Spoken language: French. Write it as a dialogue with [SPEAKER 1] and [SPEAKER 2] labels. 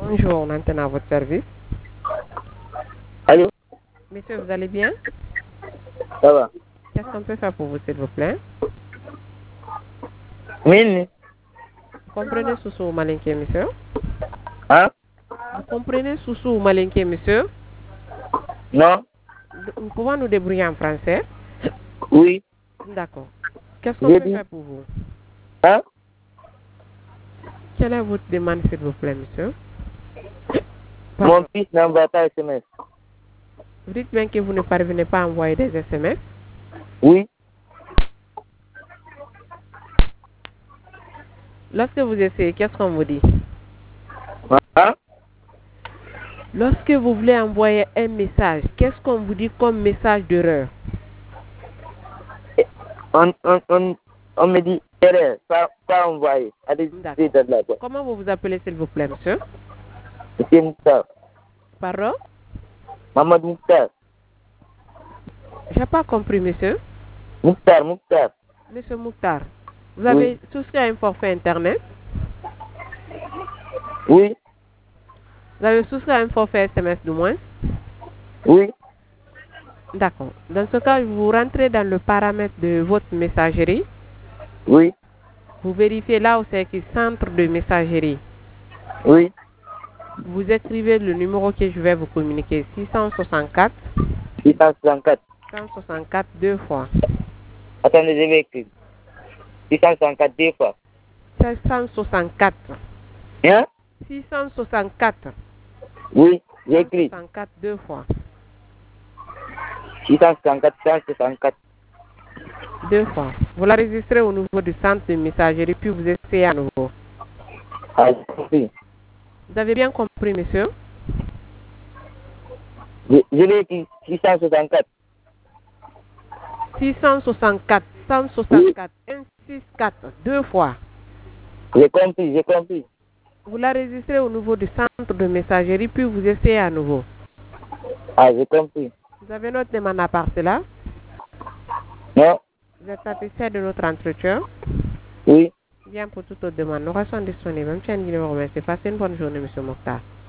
[SPEAKER 1] Bonjour, maintenant à votre service.
[SPEAKER 2] Allô?
[SPEAKER 1] Monsieur, vous allez bien?
[SPEAKER 2] Ça va?
[SPEAKER 1] Qu'est-ce qu'on peut faire pour vous, s'il vous plaît?
[SPEAKER 2] Oui.
[SPEAKER 1] Vous comprenez Soussou ou Malinké, monsieur?
[SPEAKER 2] Hein?
[SPEAKER 1] Vous comprenez Soussou ou Malinké, monsieur?
[SPEAKER 2] Non?
[SPEAKER 1] Nous pouvons nous débrouiller en français?
[SPEAKER 2] Oui.
[SPEAKER 1] D'accord. Qu'est-ce qu'on
[SPEAKER 2] J'ai
[SPEAKER 1] peut
[SPEAKER 2] dit.
[SPEAKER 1] faire pour vous?
[SPEAKER 2] Hein?
[SPEAKER 1] Quelle est votre demande, s'il vous plaît, monsieur?
[SPEAKER 2] Mon
[SPEAKER 1] Pardon.
[SPEAKER 2] fils n'envoie pas SMS.
[SPEAKER 1] Vous dites bien que vous ne parvenez pas à envoyer des SMS?
[SPEAKER 2] Oui.
[SPEAKER 1] Lorsque vous essayez, qu'est-ce qu'on vous dit?
[SPEAKER 2] Hein?
[SPEAKER 1] Lorsque vous voulez envoyer un message, qu'est-ce qu'on vous dit comme message d'erreur?
[SPEAKER 2] On me dit erreur, pas envoyé.
[SPEAKER 1] D'accord. Comment vous vous appelez, s'il vous plaît, monsieur?
[SPEAKER 2] C'est Mouktar.
[SPEAKER 1] Pardon?
[SPEAKER 2] Maman Mouktar.
[SPEAKER 1] J'ai pas compris, monsieur.
[SPEAKER 2] Mouktar.
[SPEAKER 1] Monsieur Mouktar, vous avez souscrit à un forfait Internet?
[SPEAKER 2] Oui.
[SPEAKER 1] Vous avez souscrit à un forfait SMS du moins?
[SPEAKER 2] Oui.
[SPEAKER 1] D'accord. Dans ce cas, vous rentrez dans le paramètre de votre messagerie.
[SPEAKER 2] Oui.
[SPEAKER 1] Vous vérifiez là où c'est écrit centre de messagerie.
[SPEAKER 2] Oui.
[SPEAKER 1] Vous écrivez le numéro que je vais vous communiquer. 664
[SPEAKER 2] 664.
[SPEAKER 1] 164 deux fois.
[SPEAKER 2] Attendez, je vais écrire. 664 deux fois.
[SPEAKER 1] 764.
[SPEAKER 2] Hein?
[SPEAKER 1] 664.
[SPEAKER 2] Oui, j'ai écrit.
[SPEAKER 1] 164 deux fois.
[SPEAKER 2] 664.
[SPEAKER 1] Deux fois. Vous l'enregistrez au niveau du centre de messagerie, puis vous essayez à nouveau.
[SPEAKER 2] Ah, j'ai compris.
[SPEAKER 1] Vous avez bien compris, monsieur?
[SPEAKER 2] Je l'ai écrit 664.
[SPEAKER 1] 664, 164, 164, deux fois.
[SPEAKER 2] J'ai compris.
[SPEAKER 1] Vous l'enregistrez au niveau du centre de messagerie, puis vous essayez à nouveau.
[SPEAKER 2] Ah, j'ai compris.
[SPEAKER 1] Vous avez notre demande à part cela?
[SPEAKER 2] Non?
[SPEAKER 1] Vous êtes satisfait de notre entretien?
[SPEAKER 2] Oui.
[SPEAKER 1] Bien, pour toute autre demande, nous restons disponibles. Même si un numéro, mais c'est passé une bonne journée, monsieur Mokhtar.